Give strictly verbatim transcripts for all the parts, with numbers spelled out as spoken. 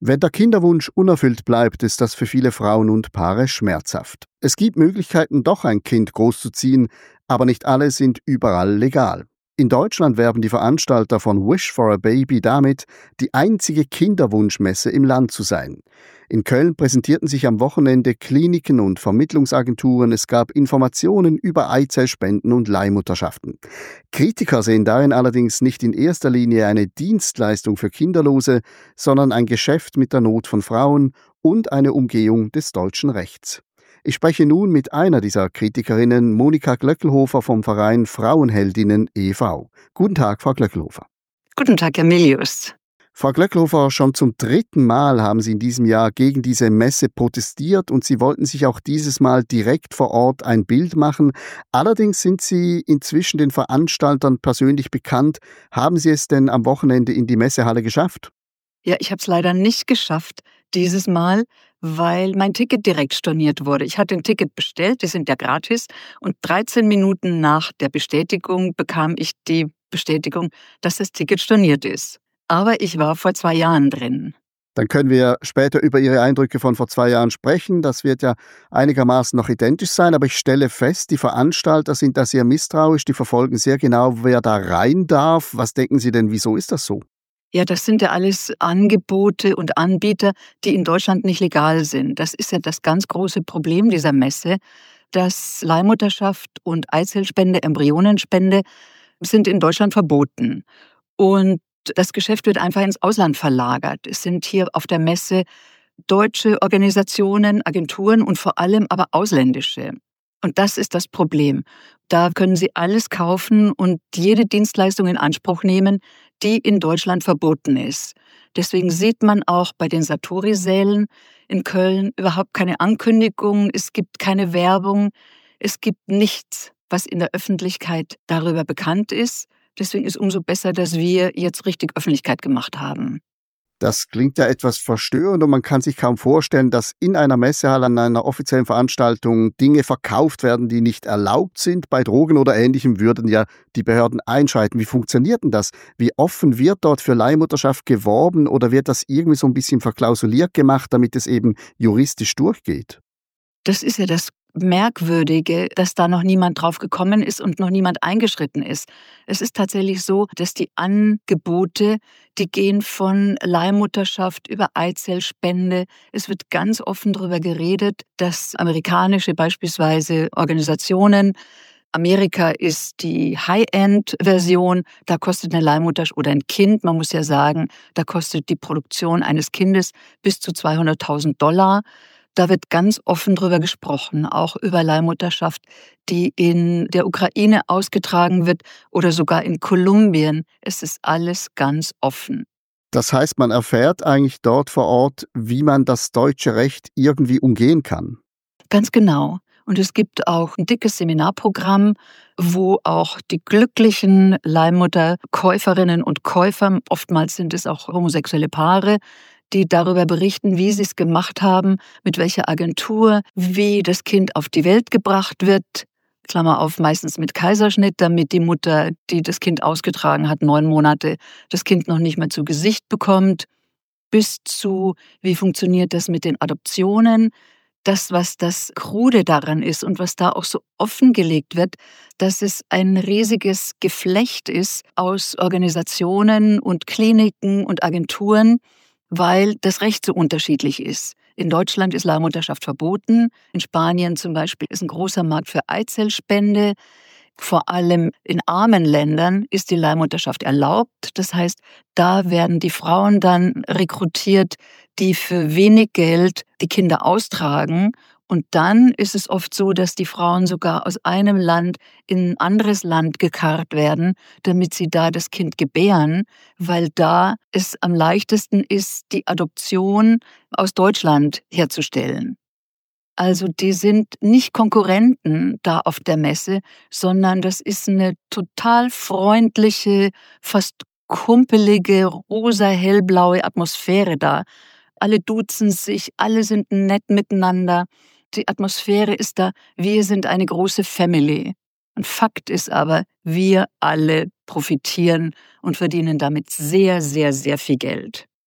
Wenn der Kinderwunsch unerfüllt bleibt, ist das für viele Frauen und Paare schmerzhaft. Es gibt Möglichkeiten, doch ein Kind großzuziehen, aber nicht alle sind überall legal. In Deutschland werben die Veranstalter von Wish for a Baby damit, die einzige Kinderwunschmesse im Land zu sein. In Köln präsentierten sich am Wochenende Kliniken und Vermittlungsagenturen. Es gab Informationen über Eizellspenden und Leihmutterschaften. Kritiker sehen darin allerdings nicht in erster Linie eine Dienstleistung für Kinderlose, sondern ein Geschäft mit der Not von Frauen und eine Umgehung des deutschen Rechts. Ich spreche nun mit einer dieser Kritikerinnen, Monika Glöckelhofer vom Verein Frauenheldinnen e V Guten Tag, Frau Glöckelhofer. Guten Tag, Herr Milius. Frau Glöckelhofer, schon zum dritten Mal haben Sie in diesem Jahr gegen diese Messe protestiert und Sie wollten sich auch dieses Mal direkt vor Ort ein Bild machen. Allerdings sind Sie inzwischen den Veranstaltern persönlich bekannt. Haben Sie es denn am Wochenende in die Messehalle geschafft? Ja, ich habe es leider nicht geschafft dieses Mal, weil mein Ticket direkt storniert wurde. Ich hatte ein Ticket bestellt, die sind ja gratis, und dreizehn Minuten nach der Bestätigung bekam ich die Bestätigung, dass das Ticket storniert ist. Aber ich war vor zwei Jahren drin. Dann können wir später über Ihre Eindrücke von vor zwei Jahren sprechen. Das wird ja einigermaßen noch identisch sein, aber ich stelle fest, die Veranstalter sind da sehr misstrauisch, die verfolgen sehr genau, wer da rein darf. Was denken Sie denn, wieso ist das so? Ja, das sind ja alles Angebote und Anbieter, die in Deutschland nicht legal sind. Das ist ja das ganz große Problem dieser Messe, dass Leihmutterschaft und Eizellspende, Embryonenspende sind in Deutschland verboten. Und das Geschäft wird einfach ins Ausland verlagert. Es sind hier auf der Messe deutsche Organisationen, Agenturen und vor allem aber ausländische. Und das ist das Problem. Da können Sie alles kaufen und jede Dienstleistung in Anspruch nehmen, die in Deutschland verboten ist. Deswegen sieht man auch bei den Satori-Sälen in Köln überhaupt keine Ankündigung, es gibt keine Werbung, es gibt nichts, was in der Öffentlichkeit darüber bekannt ist. Deswegen ist umso besser, dass wir jetzt richtig Öffentlichkeit gemacht haben. Das klingt ja etwas verstörend und man kann sich kaum vorstellen, dass in einer Messehalle an einer offiziellen Veranstaltung Dinge verkauft werden, die nicht erlaubt sind. Bei Drogen oder Ähnlichem würden ja die Behörden einschreiten. Wie funktioniert denn das? Wie offen wird dort für Leihmutterschaft geworben oder wird das irgendwie so ein bisschen verklausuliert gemacht, damit es eben juristisch durchgeht? Das ist ja das Merkwürdige, dass da noch niemand drauf gekommen ist und noch niemand eingeschritten ist. Es ist tatsächlich so, dass die Angebote, die gehen von Leihmutterschaft über Eizellspende. Es wird ganz offen darüber geredet, dass amerikanische beispielsweise Organisationen, Amerika ist die High-End-Version, da kostet eine Leihmutterschaft oder ein Kind, man muss ja sagen, da kostet die Produktion eines Kindes bis zu zweihunderttausend Dollar. Da wird ganz offen drüber gesprochen, auch über Leihmutterschaft, die in der Ukraine ausgetragen wird oder sogar in Kolumbien. Es ist alles ganz offen. Das heißt, man erfährt eigentlich dort vor Ort, wie man das deutsche Recht irgendwie umgehen kann. Ganz genau. Und es gibt auch ein dickes Seminarprogramm, wo auch die glücklichen Leihmutterkäuferinnen und Käufer, oftmals sind es auch homosexuelle Paare, die darüber berichten, wie sie es gemacht haben, mit welcher Agentur, wie das Kind auf die Welt gebracht wird. Klammer auf, meistens mit Kaiserschnitt, damit die Mutter, die das Kind ausgetragen hat, neun Monate, das Kind noch nicht mehr zu Gesicht bekommt, bis zu, wie funktioniert das mit den Adoptionen. Das, was das Krude daran ist und was da auch so offengelegt wird, dass es ein riesiges Geflecht ist aus Organisationen und Kliniken und Agenturen, weil das Recht so unterschiedlich ist. In Deutschland ist Leihmutterschaft verboten. In Spanien zum Beispiel ist ein großer Markt für Eizellspende. Vor allem in armen Ländern ist die Leihmutterschaft erlaubt. Das heißt, da werden die Frauen dann rekrutiert, die für wenig Geld die Kinder austragen. Und dann ist es oft so, dass die Frauen sogar aus einem Land in ein anderes Land gekarrt werden, damit sie da das Kind gebären, weil da es am leichtesten ist, die Adoption aus Deutschland herzustellen. Also die sind nicht Konkurrenten da auf der Messe, sondern das ist eine total freundliche, fast kumpelige, rosa-hellblaue Atmosphäre da. Alle duzen sich, alle sind nett miteinander. Die Atmosphäre ist da, wir sind eine große Family. Und Fakt ist aber, wir alle profitieren und verdienen damit sehr, sehr, sehr viel Geld.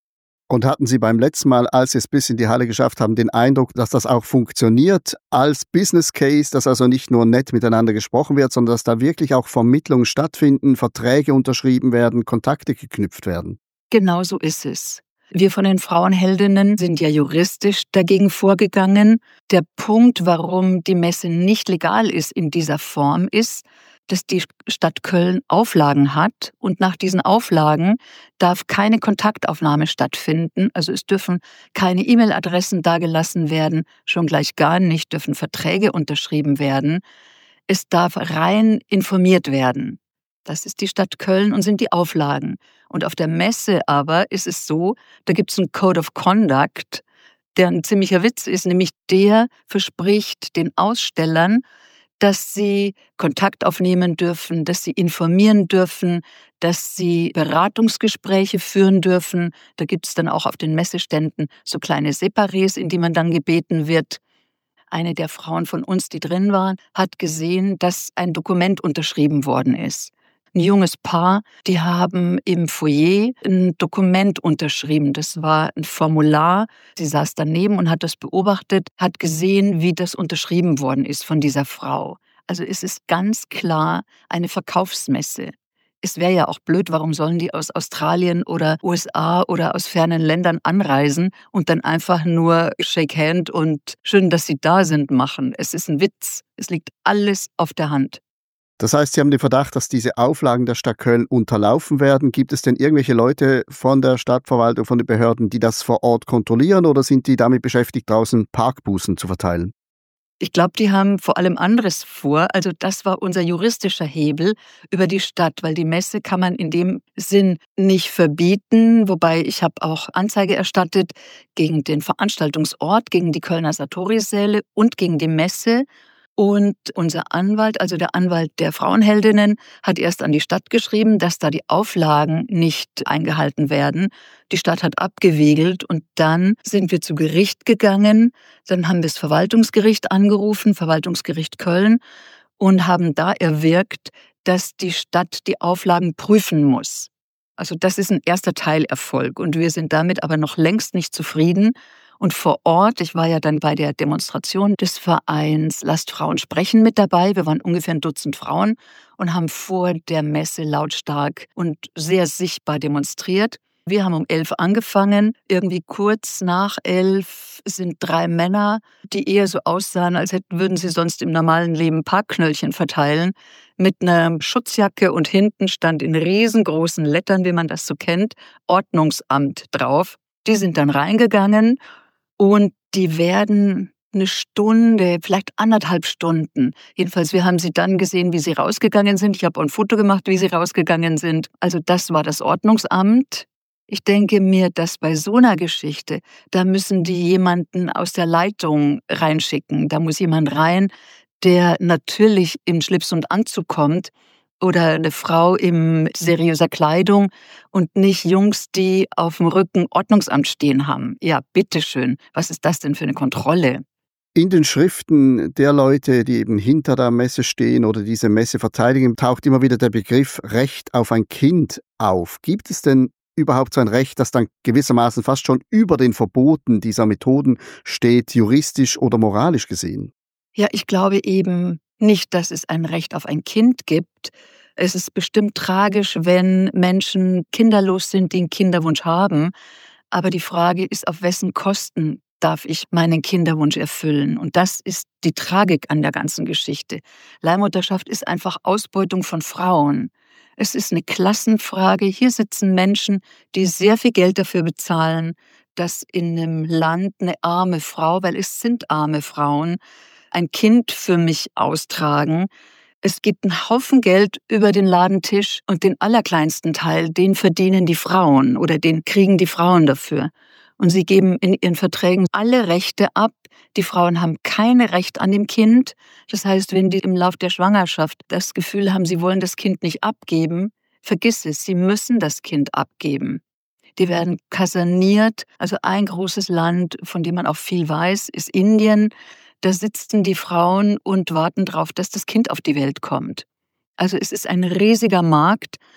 Und hatten Sie beim letzten Mal, als Sie es bis in die Halle geschafft haben, den Eindruck, dass das auch funktioniert als Business Case, dass also nicht nur nett miteinander gesprochen wird, sondern dass da wirklich auch Vermittlungen stattfinden, Verträge unterschrieben werden, Kontakte geknüpft werden? Genau so ist es. Wir von den Frauenheldinnen sind ja juristisch dagegen vorgegangen. Der Punkt, warum die Messe nicht legal ist in dieser Form, ist, dass die Stadt Köln Auflagen hat und nach diesen Auflagen darf keine Kontaktaufnahme stattfinden. Also es dürfen keine E-Mail-Adressen dagelassen werden, schon gleich gar nicht dürfen Verträge unterschrieben werden. Es darf rein informiert werden. Das ist die Stadt Köln und sind die Auflagen. Und auf der Messe aber ist es so, da gibt es einen Code of Conduct, der ein ziemlicher Witz ist, nämlich der verspricht den Ausstellern, dass sie Kontakt aufnehmen dürfen, dass sie informieren dürfen, dass sie Beratungsgespräche führen dürfen. Da gibt es dann auch auf den Messeständen so kleine Separés, in die man dann gebeten wird. Eine der Frauen von uns, die drin waren, hat gesehen, dass ein Dokument unterschrieben worden ist. Ein junges Paar, die haben im Foyer ein Dokument unterschrieben. Das war ein Formular. Sie saß daneben und hat das beobachtet, hat gesehen, wie das unterschrieben worden ist von dieser Frau. Also es ist ganz klar eine Verkaufsmesse. Es wäre ja auch blöd, warum sollen die aus Australien oder U S A oder aus fernen Ländern anreisen und dann einfach nur Shake Hand und schön, dass sie da sind machen. Es ist ein Witz. Es liegt alles auf der Hand. Das heißt, Sie haben den Verdacht, dass diese Auflagen der Stadt Köln unterlaufen werden. Gibt es denn irgendwelche Leute von der Stadtverwaltung, von den Behörden, die das vor Ort kontrollieren, oder sind die damit beschäftigt, draußen Parkbußen zu verteilen? Ich glaube, die haben vor allem anderes vor. Also das war unser juristischer Hebel über die Stadt, weil die Messe kann man in dem Sinn nicht verbieten. Wobei ich habe auch Anzeige erstattet gegen den Veranstaltungsort, gegen die Kölner Sartorisäle und gegen die Messe. Und unser Anwalt, also der Anwalt der Frauenheldinnen, hat erst an die Stadt geschrieben, dass da die Auflagen nicht eingehalten werden. Die Stadt hat abgewiegelt und dann sind wir zu Gericht gegangen. Dann haben wir das Verwaltungsgericht angerufen, Verwaltungsgericht Köln, und haben da erwirkt, dass die Stadt die Auflagen prüfen muss. Also das ist ein erster Teilerfolg und wir sind damit aber noch längst nicht zufrieden. Und vor Ort, ich war ja dann bei der Demonstration des Vereins Lasst Frauen sprechen mit dabei. Wir waren ungefähr ein Dutzend Frauen und haben vor der Messe lautstark und sehr sichtbar demonstriert. Wir haben um elf angefangen. Irgendwie kurz nach elf sind drei Männer, die eher so aussahen, als hätten, würden sie sonst im normalen Leben Parkknöllchen verteilen, mit einer Schutzjacke und hinten stand in riesengroßen Lettern, wie man das so kennt, Ordnungsamt drauf. Die sind dann reingegangen. Und die werden eine Stunde, vielleicht anderthalb Stunden. Jedenfalls, wir haben sie dann gesehen, wie sie rausgegangen sind. Ich habe auch ein Foto gemacht, wie sie rausgegangen sind. Also das war das Ordnungsamt. Ich denke mir, dass bei so einer Geschichte, da müssen die jemanden aus der Leitung reinschicken. Da muss jemand rein, der natürlich im Schlips und Anzug kommt. Oder eine Frau in seriöser Kleidung und nicht Jungs, die auf dem Rücken Ordnungsamt stehen haben. Ja, bitteschön. Was ist das denn für eine Kontrolle? In den Schriften der Leute, die eben hinter der Messe stehen oder diese Messe verteidigen, taucht immer wieder der Begriff Recht auf ein Kind auf. Gibt es denn überhaupt so ein Recht, das dann gewissermaßen fast schon über den Verboten dieser Methoden steht, juristisch oder moralisch gesehen? Ja, ich glaube eben nicht, dass es ein Recht auf ein Kind gibt. Es ist bestimmt tragisch, wenn Menschen kinderlos sind, die einen Kinderwunsch haben. Aber die Frage ist, auf wessen Kosten darf ich meinen Kinderwunsch erfüllen? Und das ist die Tragik an der ganzen Geschichte. Leihmutterschaft ist einfach Ausbeutung von Frauen. Es ist eine Klassenfrage. Hier sitzen Menschen, die sehr viel Geld dafür bezahlen, dass in einem Land eine arme Frau, weil es sind arme Frauen, ein Kind für mich austragen. Es gibt einen Haufen Geld über den Ladentisch und den allerkleinsten Teil, den verdienen die Frauen oder den kriegen die Frauen dafür. Und sie geben in ihren Verträgen alle Rechte ab. Die Frauen haben kein Recht an dem Kind. Das heißt, wenn die im Lauf der Schwangerschaft das Gefühl haben, sie wollen das Kind nicht abgeben, vergiss es, sie müssen das Kind abgeben. Die werden kaserniert. Also ein großes Land, von dem man auch viel weiß, ist Indien. Da sitzen die Frauen und warten darauf, dass das Kind auf die Welt kommt. Also es ist ein riesiger Markt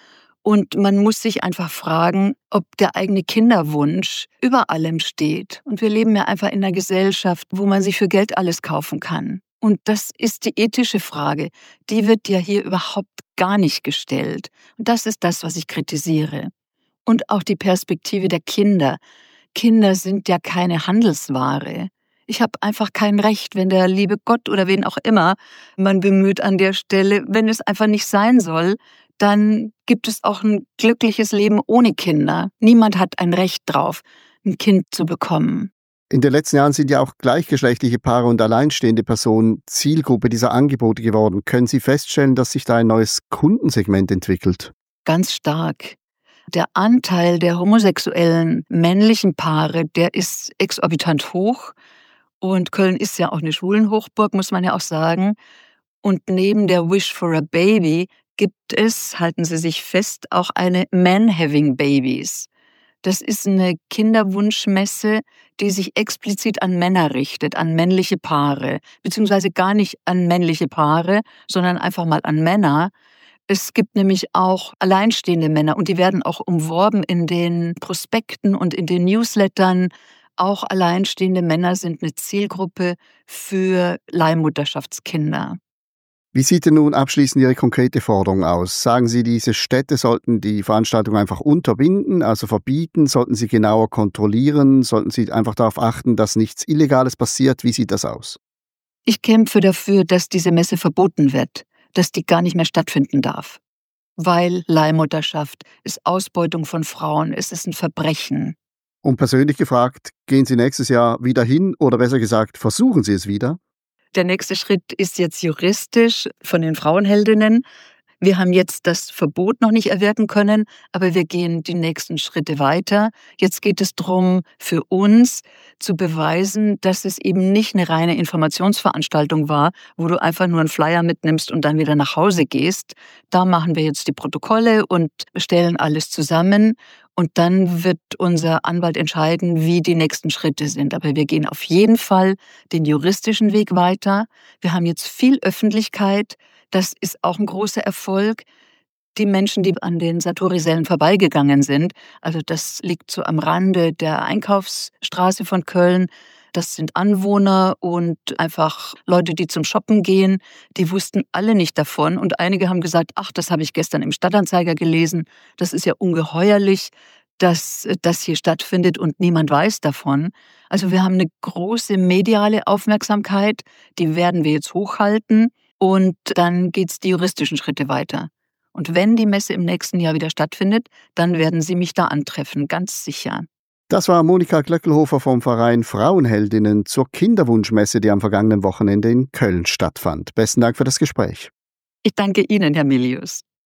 Und man muss sich einfach fragen, ob der eigene Kinderwunsch über allem steht. Und wir leben ja einfach in einer Gesellschaft, wo man sich für Geld alles kaufen kann. Und das ist die ethische Frage. Die wird ja hier überhaupt gar nicht gestellt. Und das ist das, was ich kritisiere. Und auch die Perspektive der Kinder. Kinder sind ja keine Handelsware. Ich habe einfach kein Recht, wenn der liebe Gott oder wen auch immer man bemüht an der Stelle, wenn es einfach nicht sein soll, dann gibt es auch ein glückliches Leben ohne Kinder. Niemand hat ein Recht drauf, ein Kind zu bekommen. In den letzten Jahren sind ja auch gleichgeschlechtliche Paare und alleinstehende Personen Zielgruppe dieser Angebote geworden. Können Sie feststellen, dass sich da ein neues Kundensegment entwickelt? Ganz stark. Der Anteil der homosexuellen männlichen Paare, der ist exorbitant hoch. Und Köln ist ja auch eine Schwulenhochburg, muss man ja auch sagen. Und neben der Wish for a Baby gibt es, halten Sie sich fest, auch eine Men Having Babies. Das ist eine Kinderwunschmesse, die sich explizit an Männer richtet, an männliche Paare, beziehungsweise gar nicht an männliche Paare, sondern einfach mal an Männer. Es gibt nämlich auch alleinstehende Männer und die werden auch umworben in den Prospekten und in den Newslettern. Auch alleinstehende Männer sind eine Zielgruppe für Leihmutterschaftskinder. Wie sieht denn nun abschließend Ihre konkrete Forderung aus? Sagen Sie, diese Städte sollten die Veranstaltung einfach unterbinden, also verbieten? Sollten sie genauer kontrollieren? Sollten sie einfach darauf achten, dass nichts Illegales passiert? Wie sieht das aus? Ich kämpfe dafür, dass diese Messe verboten wird, dass die gar nicht mehr stattfinden darf. Weil Leihmutterschaft ist Ausbeutung von Frauen, es ist ein Verbrechen. Und persönlich gefragt, gehen Sie nächstes Jahr wieder hin oder besser gesagt, versuchen Sie es wieder? Der nächste Schritt ist jetzt juristisch von den Frauenheldinnen. Wir haben jetzt das Verbot noch nicht erwirken können, aber wir gehen die nächsten Schritte weiter. Jetzt geht es darum, für uns zu beweisen, dass es eben nicht eine reine Informationsveranstaltung war, wo du einfach nur einen Flyer mitnimmst und dann wieder nach Hause gehst. Da machen wir jetzt die Protokolle und stellen alles zusammen. Und dann wird unser Anwalt entscheiden, wie die nächsten Schritte sind. Aber wir gehen auf jeden Fall den juristischen Weg weiter. Wir haben jetzt viel Öffentlichkeit. Das ist auch ein großer Erfolg. Die Menschen, die an den Sartorisellen vorbeigegangen sind, also das liegt so am Rande der Einkaufsstraße von Köln, das sind Anwohner und einfach Leute, die zum Shoppen gehen, die wussten alle nicht davon. Und einige haben gesagt, ach, das habe ich gestern im Stadtanzeiger gelesen, das ist ja ungeheuerlich, dass das hier stattfindet und niemand weiß davon. Also wir haben eine große mediale Aufmerksamkeit, die werden wir jetzt hochhalten und dann geht's die juristischen Schritte weiter. Und wenn die Messe im nächsten Jahr wieder stattfindet, dann werden Sie mich da antreffen, ganz sicher. Das war Monika Glöckelhofer vom Verein Frauenheldinnen zur Kinderwunschmesse, die am vergangenen Wochenende in Köln stattfand. Besten Dank für das Gespräch. Ich danke Ihnen, Herr Milius.